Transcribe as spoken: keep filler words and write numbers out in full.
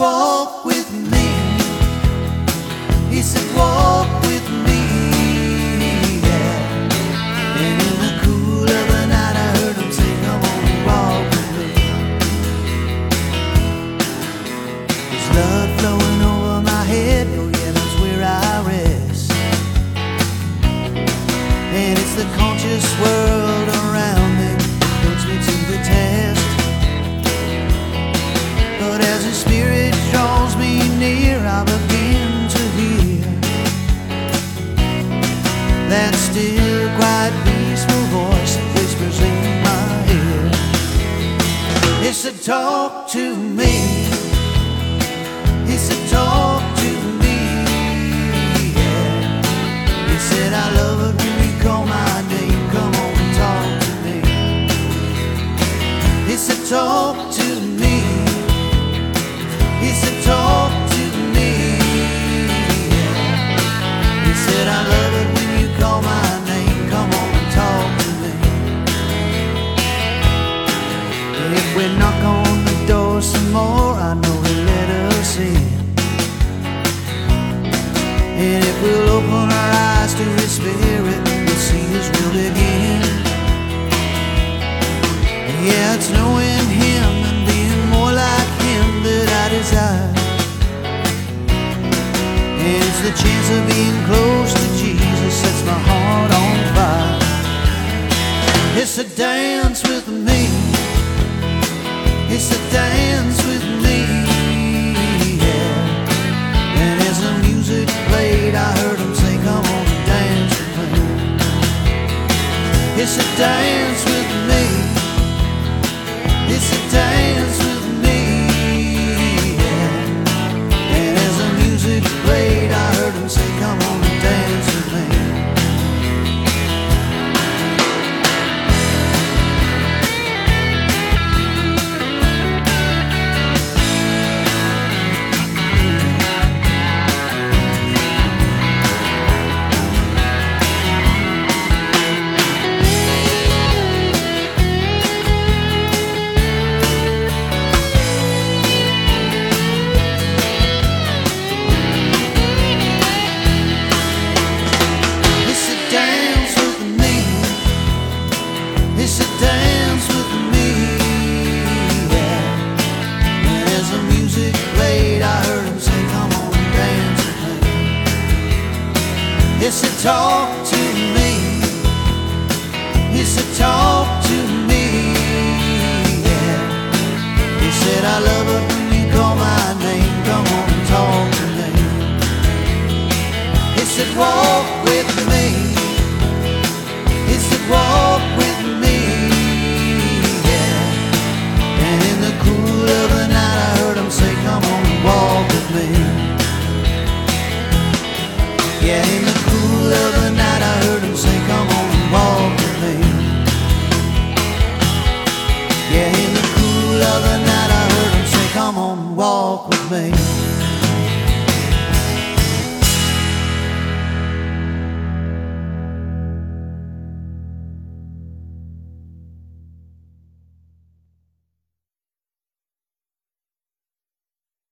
walk with me. He said, walk with me, yeah. And in the cool of the night I heard him say, come on, walk with me. There's blood flowing over my head, oh yeah, that's where I rest. And it's the conscious world around me puts me to the test. But as the Spirit draws me near, I begin to hear that still, quiet, peaceful voice that whispers in my ear. It said, talk to me. He said, talk to me, yeah. He said, I love it when you call my name. Come on and talk to me. He said, talk to me. He said, talk to me, yeah. He said, I love it when you call my name. Come on and talk to me. If we knock on the door some more, I know he'll let us in. And if we'll open our eyes to His Spirit, we'll see His will begin. Yeah, it's knowing Him and being more like Him that I desire. And it's the chance of being close to Jesus sets my heart on fire. It's a dance with me. It's a dance with me, yeah. And as the music played, I heard him say, come on and dance with me. It's a dance with me. It's a dance with me, yeah. And as the music played, I heard him say, come on and dance with me. It's a dance with me, yeah. And as the music played, I heard him say, come on and dance with me. It's a talk to me. It's a talk to me, yeah. He said, I love it when you call my name. Come on and talk to me. He said, walk with me. He said, walk with me. Yeah, in the cool of the night I heard him say, come on and walk with me. Yeah, in the cool of the night I heard him say, come on and walk with me.